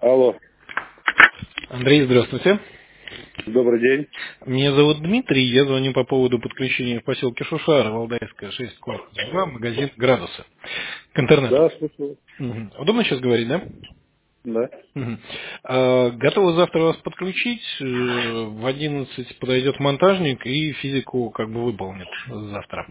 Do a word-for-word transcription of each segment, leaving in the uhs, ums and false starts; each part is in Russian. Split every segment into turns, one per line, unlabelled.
Алло.
Андрей, здравствуйте.
Добрый день.
Меня зовут Дмитрий, я звоню по поводу подключения в поселке Шушара, Валдайская, шесть, корпус два, магазин «Градусы» к интернету.
Да, слушаю.
Мгм. Удобно сейчас говорить, да?
Да.
Мгм. А, готовы завтра вас подключить. э, В одиннадцать подойдет монтажник и физику как бы выполнит завтра.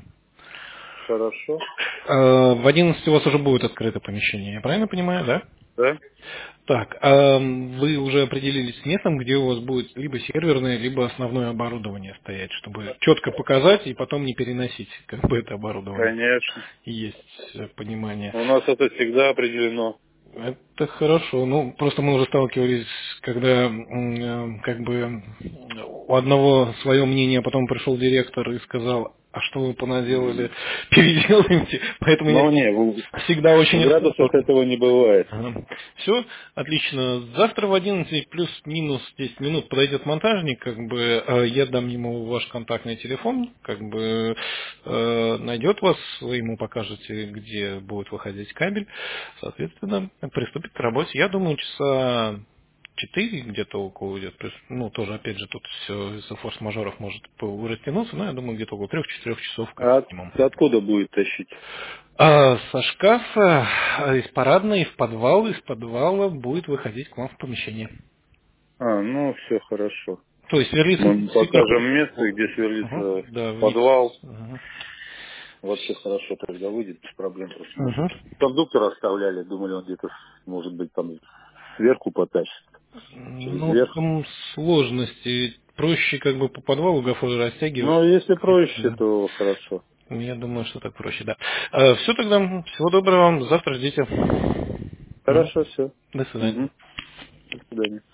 Хорошо.
А, В одиннадцать у вас уже будет открыто помещение, я правильно понимаю, да?
Да.
Так, а вы уже определились с местом, где у вас будет либо серверное, либо основное оборудование стоять, чтобы четко показать и потом не переносить как бы это оборудование.
Конечно.
Есть э, понимание.
У нас это всегда определено.
Это хорошо. Ну, просто мы уже сталкивались, когда м, э, как бы у одного свое мнение, а потом пришел директор и сказал, а что вы понаделали, переделаете. Поэтому я
Но не, в,
всегда
в
очень
градусах
осторожен.
этого не бывает.
Все, отлично. Завтра в одиннцать плюс-минус десять минут подойдет монтажник, как бы э, я дам ему ваш контактный телефон, как бы э, найдет вас, вы ему покажете, где будет выходить кабель, соответственно, приступит к работе. Я думаю, часа четыре где-то около уйдет. То есть, ну, тоже, опять же, тут все из-за форс-мажоров может по- растянуться, но я думаю, где-то около трех-четырех часов как
А от-
минимум.
откуда будет тащить?
А со шкафа, а, из парадной в подвал, из подвала будет выходить к вам в помещение.
А, ну все хорошо.
То есть сверлиться
Мы
сверху.
покажем место, где
Ага,
сверлится
да, вниз.
подвал.
Ага.
Вообще хорошо тогда выйдет, без проблем. Просто мы тут
Ага.
кондуктор оставляли, думали, он где-то, может быть, там сверху потащит. Через
Ну,
верх.
там сложности. Проще как бы по подвалу гофры растягивать.
Ну, если проще,
Да.
то хорошо.
Я думаю, что так проще, да. Все тогда. Всего доброго вам. Завтра ждите. Мгм.
Хорошо, все.
До свидания.
Угу. До свидания.